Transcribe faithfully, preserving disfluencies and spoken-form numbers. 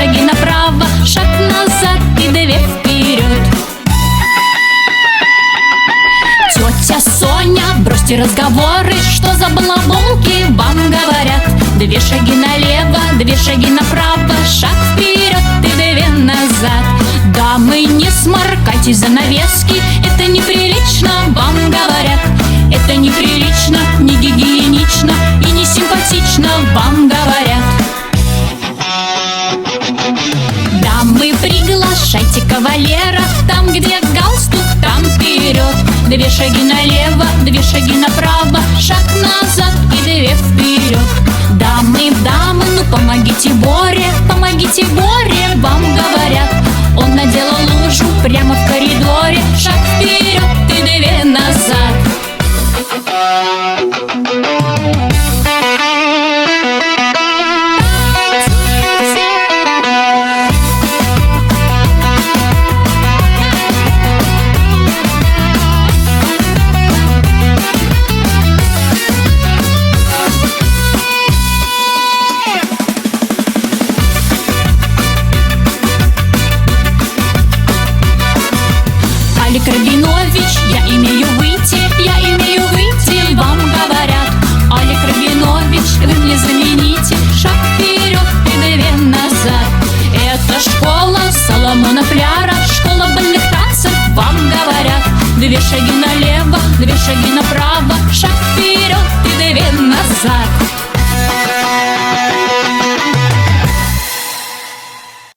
шаги направо, шаг назад и две вперед. Тетя Соня, бросьте разговоры, что за балаболки вам говорят. Две шаги налево, две шаги направо, шаг вперед и две назад. Дамы, не сморкайтесь занавески, это неприлично, вам говорят. Это неприлично, не гигиенично и не симпатично, вам говорят. Дамы, приглашайте кавалера, там, где галстук, там вперед. Две шаги налево, две шаги направо, шаг назад и две вперед. Дамы, дамы, ну помогите Боре, помогите Боре, вам говорят. Он наделал лужу прямо в коридоре, шаг вперед и две назад. Алик Рабинович, я имею выйти, я имею выйти, вам говорят. Алик Рабинович, вы мне замените, шаг вперед и две назад. Это школа Соломона Фляра, школа больных танцев, вам говорят. Две шаги налево, две шаги направо, шаг вперед и две назад.